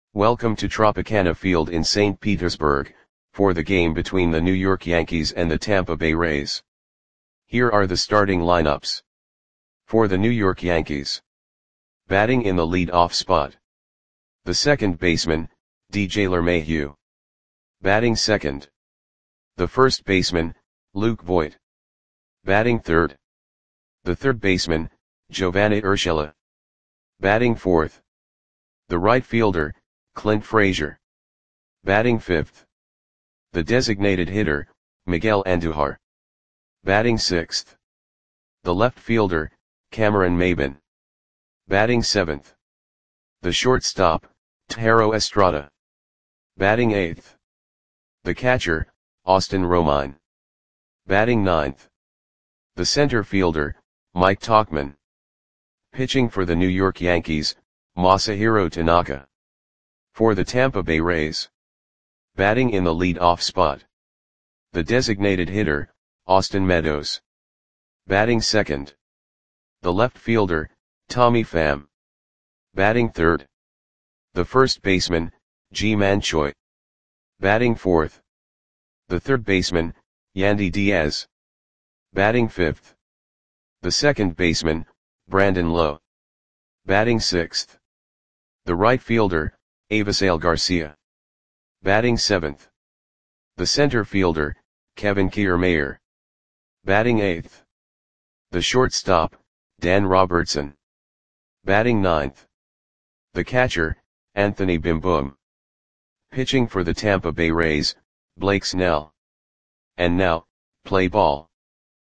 Welcome to Tropicana Field in St. Petersburg, for the game between the New York Yankees and the Tampa Bay Rays. Here are the starting lineups. For the New York Yankees. Batting in the lead-off spot. The second baseman, DJ LeMahieu. Batting second. The first baseman, Luke Voit. Batting third. The third baseman, Giovanni Urshela. Batting fourth. The right fielder, Clint Frazier. Batting fifth. The designated hitter, Miguel Andujar. Batting sixth. The left fielder, Cameron Maybin. Batting seventh. The shortstop, Thairo Estrada. Batting eighth. The catcher, Austin Romine. Batting ninth. The center fielder, Mike Tauchman. Pitching for the New York Yankees, Masahiro Tanaka. For the Tampa Bay Rays. Batting in the lead-off spot. The designated hitter, Austin Meadows. Batting second. The left fielder, Tommy Pham. Batting third. The first baseman, Ji-Man Choi. Batting fourth. The third baseman, Yandy Diaz. Batting fifth. The second baseman, Brandon Lowe. Batting sixth. The right fielder, Avisail Garcia. Batting seventh. The center fielder, Kevin Kiermaier. Batting eighth. The shortstop, Dan Robertson. Batting ninth. The catcher, Anthony Bimboom. Pitching for the Tampa Bay Rays, Blake Snell. And now, play ball.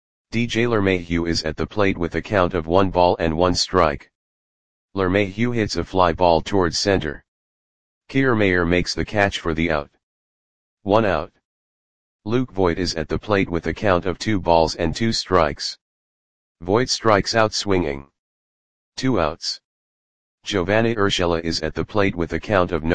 DJ LeMahieu is at the plate with a count of 1-1 LeMahieu hits a fly ball towards center. Kiermaier makes the catch for the out. 1 out. Luke Voit is at the plate with a count of 2-2. Voit strikes out swinging. 2 outs. Giovanni Urshela is at the plate with a count of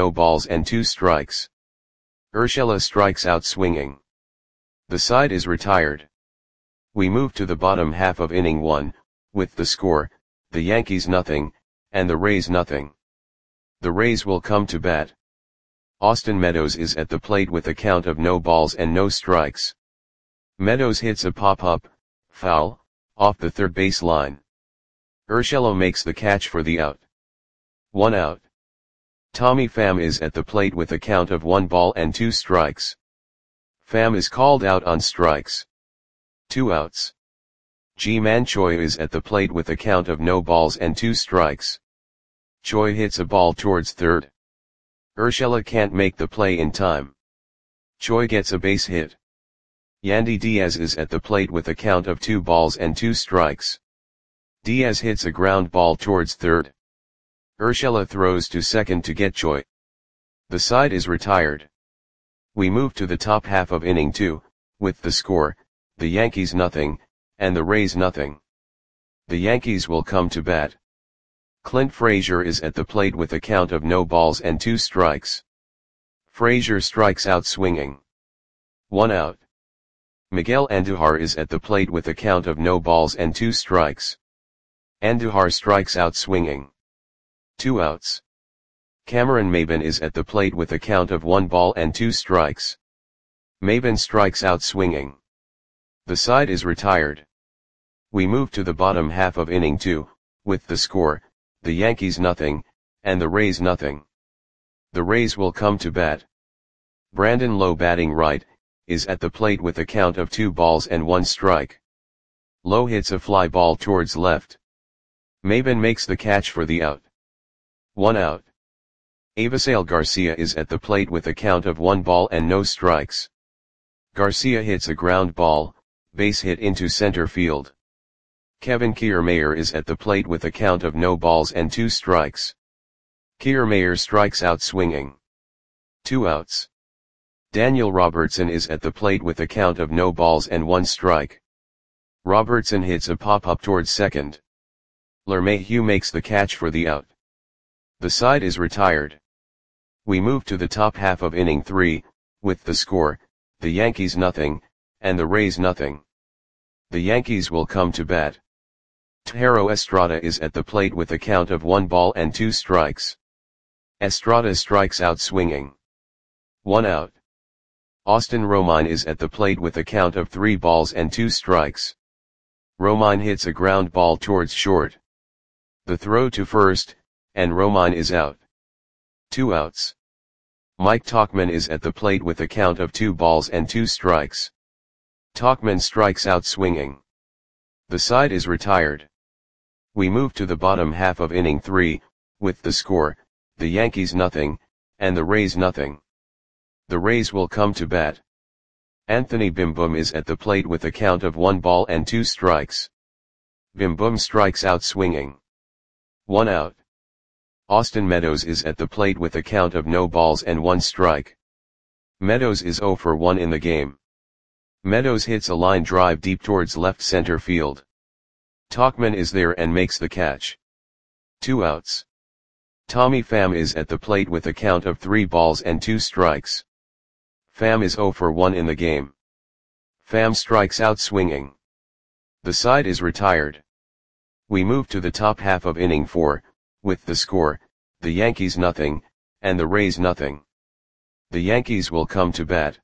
0-2. Urshela strikes out swinging. The side is retired. We move to the bottom half of inning 1, with the score, the Yankees nothing, and the Rays nothing. The Rays will come to bat. Austin Meadows is at the plate with a count of 0-0. Meadows hits a pop-up, foul, off the third base line. Urshela makes the catch for the out. 1 out. Tommy Pham is at the plate with a count of 1-2. Pham is called out on strikes. 2 outs. Ji-Man Choi is at the plate with a count of 0-2. Choi hits a ball towards third. Urshela can't make the play in time. Choi gets a base hit. Yandy Diaz is at the plate with a count of 2-2. Diaz hits a ground ball towards third. Urshela throws to second to get Choi. The side is retired. We move to the top half of inning 2, with the score, the Yankees nothing, and the Rays nothing. The Yankees will come to bat. Clint Frazier is at the plate with a count of 0-2. Frazier strikes out swinging. 1 out. Miguel Andujar is at the plate with a count of 0-2. Andujar strikes out swinging. 2 outs. Cameron Maybin is at the plate with a count of 1-2. Maybin strikes out swinging. The side is retired. We move to the bottom half of inning 2, with the score, the Yankees nothing, and the Rays nothing. The Rays will come to bat. Brandon Lowe batting right, is at the plate with a count of 2-1. Lowe hits a fly ball towards left. Maybin makes the catch for the out. 1 out. Avisail Garcia is at the plate with a count of 1-0. Garcia hits a ground ball, base hit into center field. Kevin Kiermaier is at the plate with a count of 0-2. Kiermaier strikes out swinging. 2 outs. Daniel Robertson is at the plate with a count of 0-1. Robertson hits a pop-up towards second. LeMahieu makes the catch for the out. The side is retired. We move to the top half of inning 3, with the score, the Yankees nothing, and the Rays nothing. The Yankees will come to bat. Thairo Estrada is at the plate with a count of 1-2. Estrada strikes out swinging. 1 out. Austin Romine is at the plate with a count of 3 balls and 2 strikes. Romine hits a ground ball towards short. The throw to first, and Romine is out. 2 outs. Mike Tauchman is at the plate with a count of 2 balls and 2 strikes. Tauchman strikes out swinging. The side is retired. We move to the bottom half of inning 3, with the score, the Yankees nothing, and the Rays nothing. The Rays will come to bat. Anthony Bim Boom is at the plate with a count of 1 ball and 2 strikes. Bim Boom strikes out swinging. 1 out. Austin Meadows is at the plate with a count of no balls and 1 strike. Meadows is 0 for 1 in the game. Meadows hits a line drive deep towards left center field. Tauchman is there and makes the catch. 2 outs. Tommy Pham is at the plate with a count of 3 balls and 2 strikes. Pham is 0 for 1 in the game. Pham strikes out swinging. The side is retired. We move to the top half of inning 4, with the score, the Yankees nothing, and the Rays nothing. The Yankees will come to bat.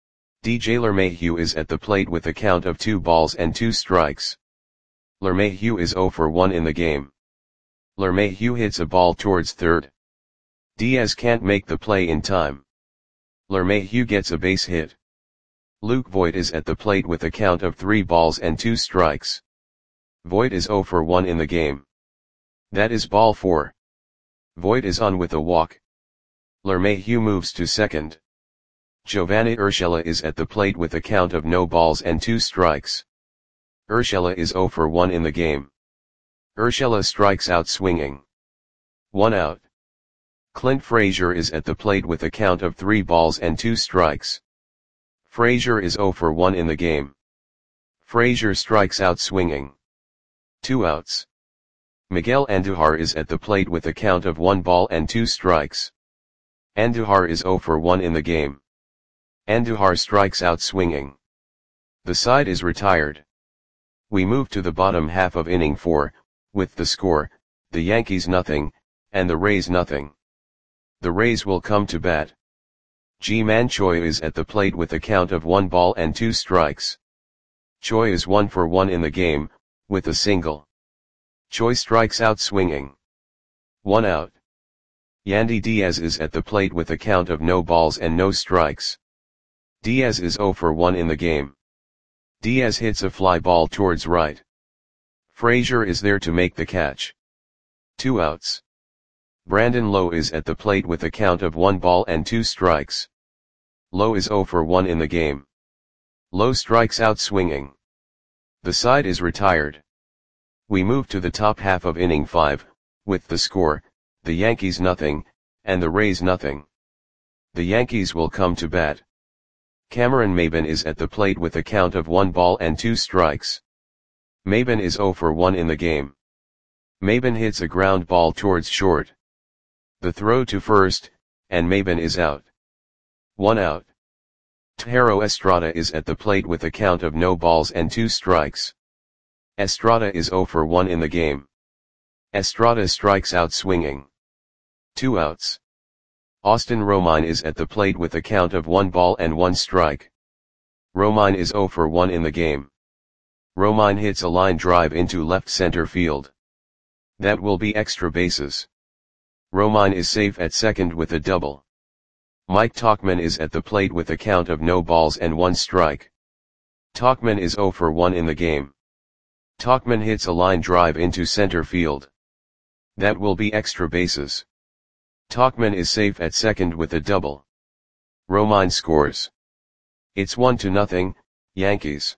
DJ LeMahieu is at the plate with a count of 2 balls and 2 strikes. LeMahieu is 0 for 1 in the game. LeMahieu hits a ball towards third. Diaz can't make the play in time. LeMahieu gets a base hit. Luke Voit is at the plate with a count of 3 balls and 2 strikes. Voit is 0 for 1 in the game. That is ball 4. Voit is on with a walk. LeMahieu moves to second. Giovanni Urshela is at the plate with a count of no balls and 2 strikes. Urshela is 0 for 1 in the game. Urshela strikes out swinging. 1 out. Clint Frazier is at the plate with a count of 3 balls and 2 strikes. Frazier is 0 for 1 in the game. Frazier strikes out swinging. 2 outs. Miguel Andujar is at the plate with a count of 1 ball and 2 strikes. Andujar is 0 for 1 in the game. Andujar strikes out swinging. The side is retired. We move to the bottom half of inning 4, with the score, the Yankees nothing, and the Rays nothing. The Rays will come to bat. Ji-Man Choi is at the plate with a count of 1 ball and 2 strikes. Choi is 1 for 1 in the game, with a single. Choi strikes out swinging. 1 out. Yandy Diaz is at the plate with a count of no balls and no strikes. Diaz is 0 for 1 in the game. Diaz hits a fly ball towards right. Frazier is there to make the catch. 2 outs. Brandon Lowe is at the plate with a count of 1 ball and 2 strikes. Lowe is 0 for 1 in the game. Lowe strikes out swinging. The side is retired. We move to the top half of inning 5, with the score, the Yankees nothing, and the Rays nothing. The Yankees will come to bat. Cameron Maybin is at the plate with a count of 1 ball and 2 strikes. Maybin is 0 for 1 in the game. Maybin hits a ground ball towards short. The throw to first, and Maybin is out. 1 out. Thairo Estrada is at the plate with a count of no balls and 2 strikes. Estrada is 0 for 1 in the game. Estrada strikes out swinging. 2 outs. Austin Romine is at the plate with a count of 1 ball and 1 strike. Romine is 0 for 1 in the game. Romine hits a line drive into left center field. That will be extra bases. Romine is safe at second with a double. Mike Tauchman is at the plate with a count of no balls and 1 strike. Tauchman is 0 for 1 in the game. Tauchman hits a line drive into center field. That will be extra bases. Tauchman is safe at second with a double. Romine scores. It's 1-0, Yankees.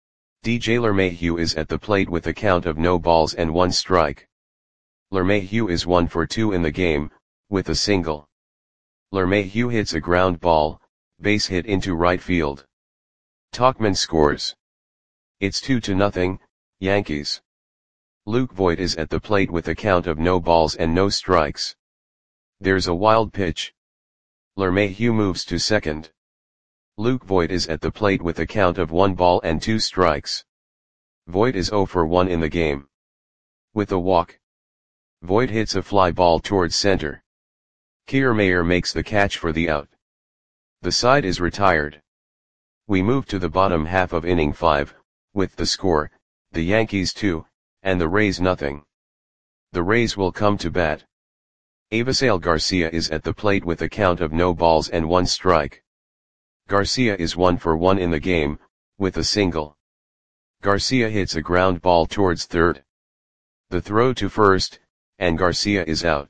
DJ LeMahieu is at the plate with a count of no balls and 1 strike. LeMahieu is 1 for 2 in the game, with a single. LeMahieu hits a ground ball, base hit into right field. Tauchman scores. It's 2-0, Yankees. Luke Voit is at the plate with a count of no balls and no strikes. There's a wild pitch. LeMahieu moves to second. Luke Voit is at the plate with a count of 1 ball and 2 strikes. Voit is 0 for 1 in the game. With a walk. Voit hits a fly ball towards center. Kiermaier makes the catch for the out. The side is retired. We move to the bottom half of inning 5, with the score, the Yankees 2, and the Rays nothing. The Rays will come to bat. Avisail Garcia is at the plate with a count of no balls and 1 strike. Garcia is 1 for 1 in the game, with a single. Garcia hits a ground ball towards third. The throw to first, and Garcia is out.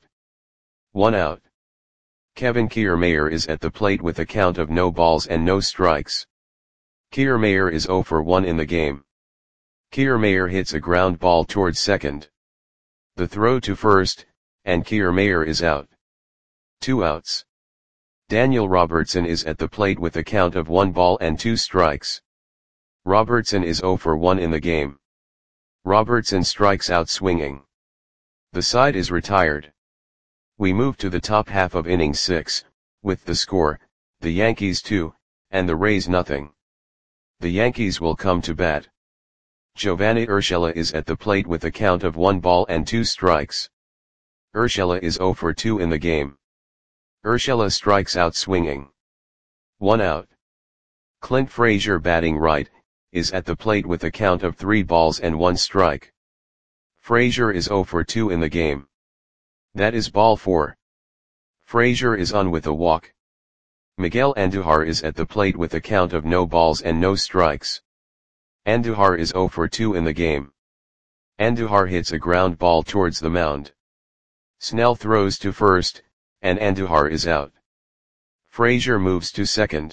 1 out. Kevin Kiermaier is at the plate with a count of no balls and no strikes. Kiermaier is 0 for 1 in the game. Kiermaier hits a ground ball towards second. The throw to first, and Kiermaier is out. 2 outs. Daniel Robertson is at the plate with a count of 1 ball and 2 strikes. Robertson is 0 for 1 in the game. Robertson strikes out swinging. The side is retired. We move to the top half of inning 6, with the score, the Yankees 2, and the Rays nothing. The Yankees will come to bat. Giovanni Urshela is at the plate with a count of 1 ball and 2 strikes. Urshela is 0 for 2 in the game. Urshela strikes out swinging. 1 out. Clint Frazier, batting right, is at the plate with a count of 3 balls and 1 strike. Frazier is 0 for 2 in the game. That is ball 4. Frazier is on with a walk. Miguel Andujar is at the plate with a count of no balls and no strikes. Andujar is 0 for 2 in the game. Andujar hits a ground ball towards the mound. Snell throws to first, and Andujar is out. Frazier moves to second.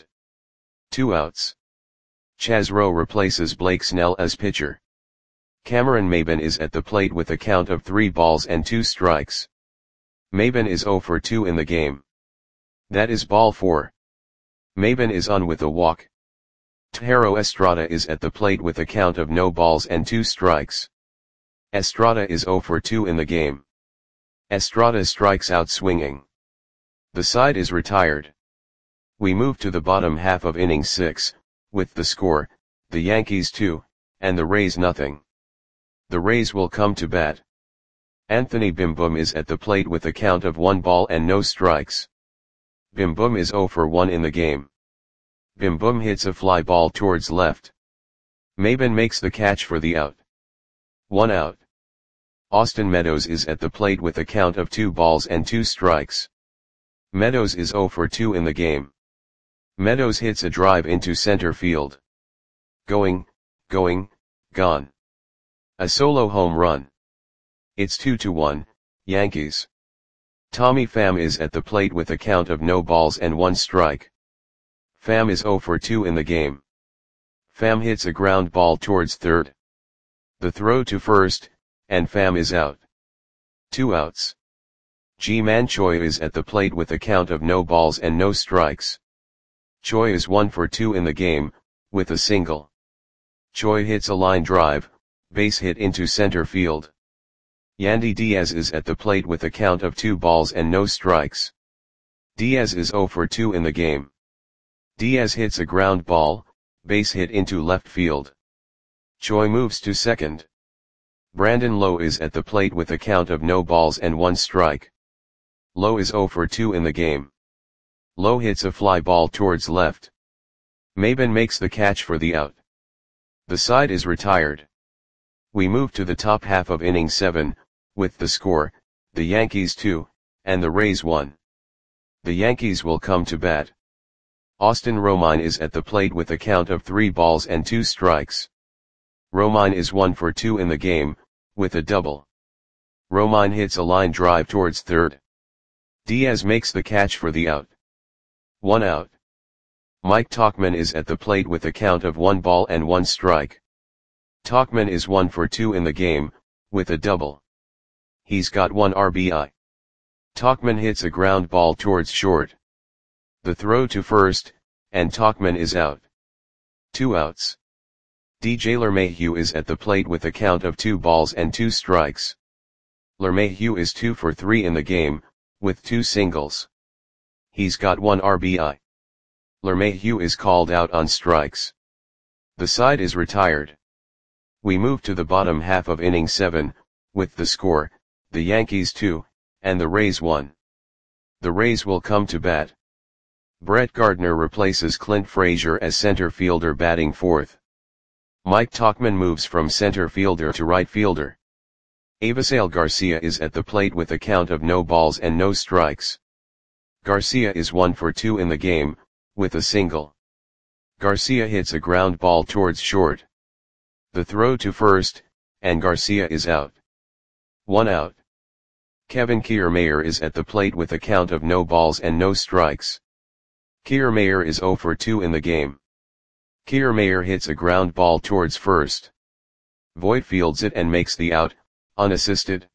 2 outs. Chaz Rowe replaces Blake Snell as pitcher. Cameron Maybin is at the plate with a count of 3 balls and 2 strikes. Maybin is 0 for 2 in the game. That is ball 4. Maybin is on with a walk. Tejero Estrada is at the plate with a count of no balls and 2 strikes. Estrada is 0 for 2 in the game. Estrada strikes out swinging. The side is retired. We move to the bottom half of inning 6, with the score, the Yankees 2, and the Rays nothing. The Rays will come to bat. Anthony Bim Boom is at the plate with a count of 1 ball and no strikes. Bim Boom is 0 for 1 in the game. Bim Boom hits a fly ball towards left. Maybin makes the catch for the out. 1 out. Austin Meadows is at the plate with a count of 2 balls and 2 strikes. Meadows is 0 for 2 in the game. Meadows hits a drive into center field. Going, gone. A solo home run. It's 2-1, Yankees. Tommy Pham is at the plate with a count of no balls and 1 strike. Pham is 0 for 2 in the game. Pham hits a ground ball towards third. The throw to first, and Pham is out. 2 outs. Ji-Man Choi is at the plate with a count of no balls and no strikes. Choi is 1 for 2 in the game, with a single. Choi hits a line drive, base hit into center field. Yandy Diaz is at the plate with a count of 2 balls and no strikes. Diaz is 0 for 2 in the game. Diaz hits a ground ball, base hit into left field. Choi moves to second. Brandon Lowe is at the plate with a count of no balls and 1 strike. Lowe is 0 for 2 in the game. Lowe hits a fly ball towards left. Maybin makes the catch for the out. The side is retired. We move to the top half of inning 7, with the score, the Yankees 2, and the Rays 1. The Yankees will come to bat. Austin Romine is at the plate with a count of 3 balls and 2 strikes. Romine is 1 for 2 in the game, with a double. Romine hits a line drive towards third. Diaz makes the catch for the out. 1 out. Mike Tauchman is at the plate with a count of 1 ball and 1 strike. Tauchman is 1 for 2 in the game, with a double. He's got 1 RBI. Tauchman hits a ground ball towards short. The throw to first, and Tauchman is out. 2 outs. DJ LeMahieu is at the plate with a count of 2 balls and 2 strikes. LeMahieu is 2 for 3 in the game, with 2 singles. He's got 1 RBI. LeMahieu is called out on strikes. The side is retired. We move to the bottom half of inning 7, with the score, the Yankees 2, and the Rays 1. The Rays will come to bat. Brett Gardner replaces Clint Frazier as center fielder batting fourth. Mike Tauchman moves from center fielder to right fielder. Avisail Garcia is at the plate with a count of no balls and no strikes. Garcia is 1 for 2 in the game, with a single. Garcia hits a ground ball towards short. The throw to first, and Garcia is out. 1 out. Kevin Kiermaier is at the plate with a count of no balls and no strikes. Kiermaier is 0 for 2 in the game. Kiermaier hits a ground ball towards first. Voit fields it and makes the out, unassisted.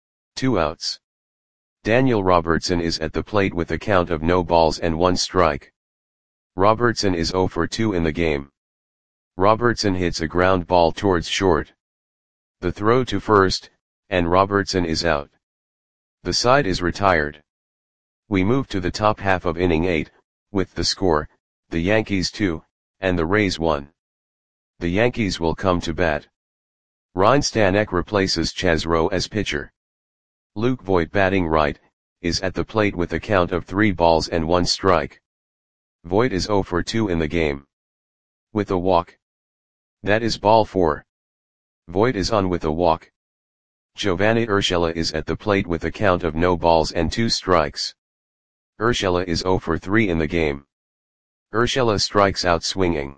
2 outs. Daniel Robertson is at the plate with a count of no balls and 1 strike. Robertson is 0 for 2 in the game. Robertson hits a ground ball towards short. The throw to first, and Robertson is out. The side is retired. We move to the top half of inning 8, with the score, the Yankees 2, and the Rays 1. The Yankees will come to bat. Ryne Stanek replaces Chaz Roe as pitcher. Luke Voit batting right, is at the plate with a count of 3 balls and 1 strike. Voit is 0 for 2 in the game. With a walk. That is ball 4. Voit is on with a walk. Giovanni Urshela is at the plate with a count of no balls and 2 strikes. Urshela is 0 for 3 in the game. Urshela strikes out swinging.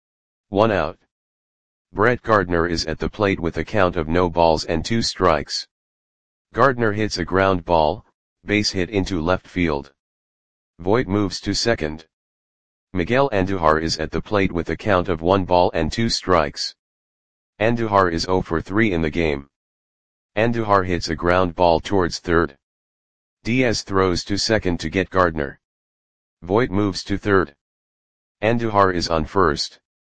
1 out. Brett Gardner is at the plate with a count of no balls and 2 strikes. Gardner hits a ground ball, base hit into left field. Voit moves to second. Miguel Andujar is at the plate with a count of 1 ball and 2 strikes. Andujar is 0 for 3 in the game. Andujar hits a ground ball towards third. Diaz throws to second to get Gardner. Voit moves to third. Andujar is on first.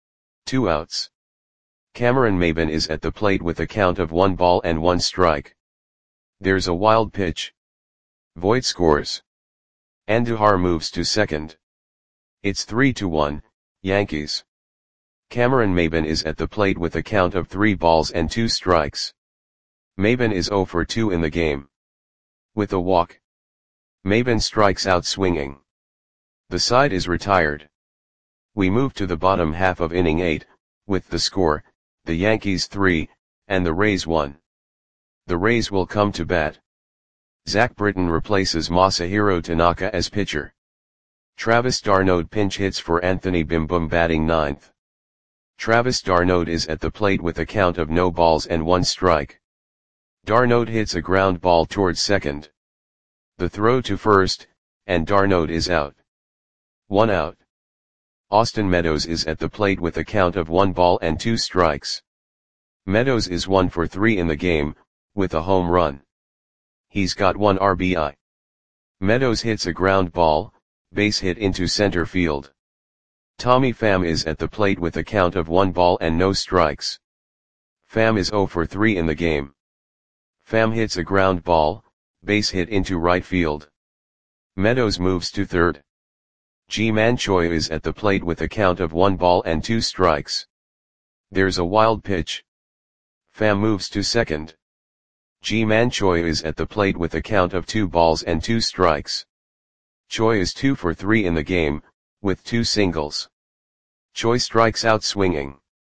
2 outs. Cameron Maybin is at the plate with a count of 1 ball and 1 strike. There's a wild pitch. Voit scores. Andujar moves to second. It's 3-1, Yankees. Cameron Maybin is at the plate with a count of 3 balls and 2 strikes. Maybin is 0 for 2 in the game. With a walk. Maybin strikes out swinging. The side is retired. We move to the bottom half of inning 8, with the score, the Yankees 3, and the Rays 1. The Rays will come to bat. Zach Britton replaces Masahiro Tanaka as pitcher. Travis d'Arnaud pinch hits for Anthony Bim Bum batting ninth. Travis d'Arnaud is at the plate with a count of no balls and 1 strike. d'Arnaud hits a ground ball towards second. The throw to first, and d'Arnaud is out. 1 out. Austin Meadows is at the plate with a count of 1 ball and 2 strikes. Meadows is 1 for 3 in the game, with a home run. He's got 1 RBI. Meadows hits a ground ball, base hit into center field. Tommy Pham is at the plate with a count of 1 ball and no strikes. Pham is 0 for 3 in the game. Pham hits a ground ball, base hit into right field. Meadows moves to third. Ji-Man Choi is at the plate with a count of 1 ball and 2 strikes. There's a wild pitch. Pham moves to second. Ji-Man Choi is at the plate with a count of 2 balls and 2 strikes. Choi is 2 for 3 in the game, with 2 singles. Choi strikes out swinging.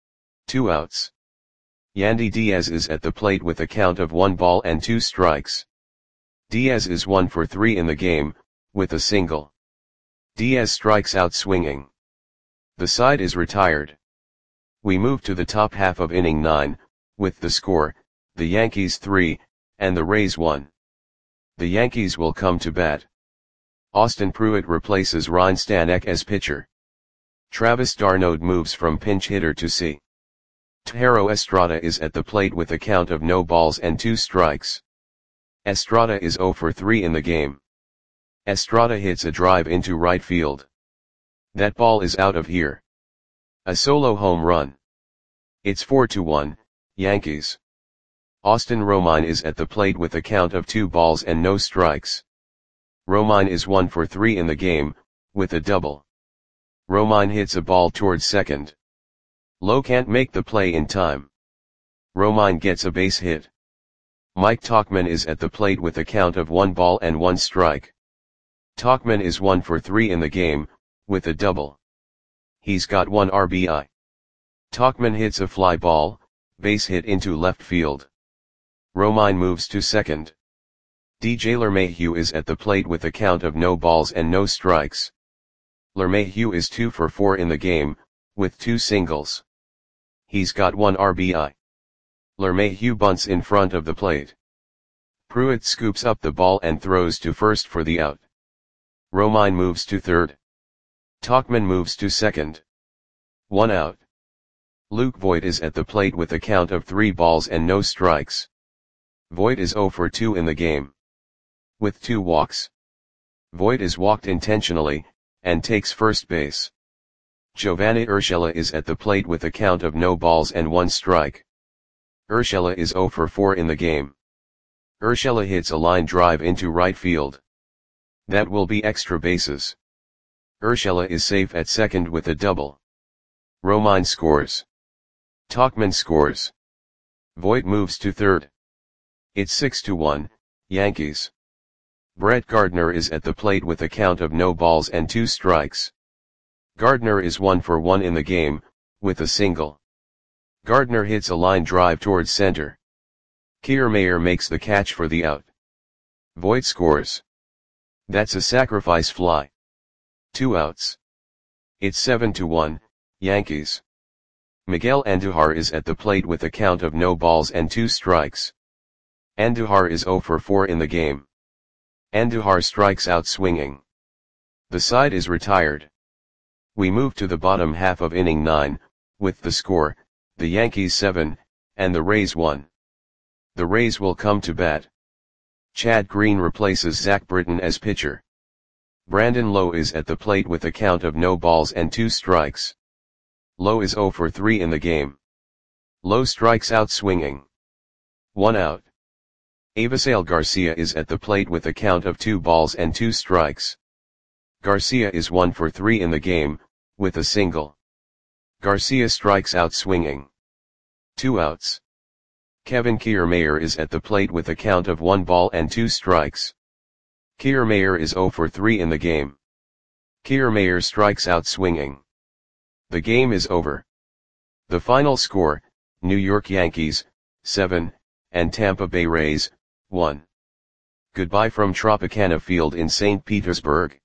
2 outs. Yandy Diaz is at the plate with a count of 1 ball and 2 strikes. Diaz is 1 for 3 in the game, with a single. Diaz strikes out swinging. The side is retired. We move to the top half of inning 9, with the score, the Yankees 3, and the Rays 1. The Yankees will come to bat. Austin Pruitt replaces Ryne Stanek as pitcher. Travis d'Arnaud moves from pinch hitter to C. Thairo Estrada is at the plate with a count of no balls and 2 strikes. Estrada is 0 for 3 in the game. Estrada hits a drive into right field. That ball is out of here. A solo home run. It's 4-1, Yankees. Austin Romine is at the plate with a count of 2 balls and no strikes. Romine is 1 for 3 in the game, with a double. Romine hits a ball towards second. Lowe can't make the play in time. Romine gets a base hit. Mike Tauchman is at the plate with a count of 1 ball and 1 strike. Tauchman is 1 for 3 in the game, with a double. He's got 1 RBI. Tauchman hits a fly ball, base hit into left field. Romine moves to second. DJ LeMahieu is at the plate with a count of no balls and no strikes. LeMahieu is 2 for 4 in the game, with 2 singles. He's got 1 RBI. LeMahieu bunts in front of the plate. Pruitt scoops up the ball and throws to first for the out. Romine moves to third. Tauchman moves to second. 1 out. Luke Voit is at the plate with a count of 3 balls and no strikes. Voit is 0 for 2 in the game, with 2 walks. Voit is walked intentionally, and takes first base. Giovanni Urshela is at the plate with a count of no balls and 1 strike. Urshela is 0 for 4 in the game. Urshela hits a line drive into right field. That will be extra bases. Urshela is safe at second with a double. Romine scores. Tauchman scores. Voit moves to third. It's 6-1, Yankees. Brett Gardner is at the plate with a count of no balls and 2 strikes. Gardner is 1 for 1 in the game, with a single. Gardner hits a line drive towards center. Kiermaier makes the catch for the out. Voit scores. That's a sacrifice fly. 2 outs. It's 7-1, Yankees. Miguel Andujar is at the plate with a count of no balls and 2 strikes. Andujar is 0 for 4 in the game. Andujar strikes out swinging. The side is retired. We move to the bottom half of inning 9, with the score, the Yankees 7, and the Rays 1. The Rays will come to bat. Chad Green replaces Zach Britton as pitcher. Brandon Lowe is at the plate with a count of no balls and 2 strikes. Lowe is 0 for 3 in the game. Lowe strikes out swinging. 1 out. Avisail Garcia is at the plate with a count of 2 balls and 2 strikes. Garcia is 1 for 3 in the game, with a single. Garcia strikes out swinging. 2 outs. Kevin Kiermaier is at the plate with a count of 1 ball and 2 strikes. Kiermaier is 0 for 3 in the game. Kiermaier strikes out swinging. The game is over. The final score, New York Yankees, 7, and Tampa Bay Rays, 1. Goodbye from Tropicana Field in St. Petersburg.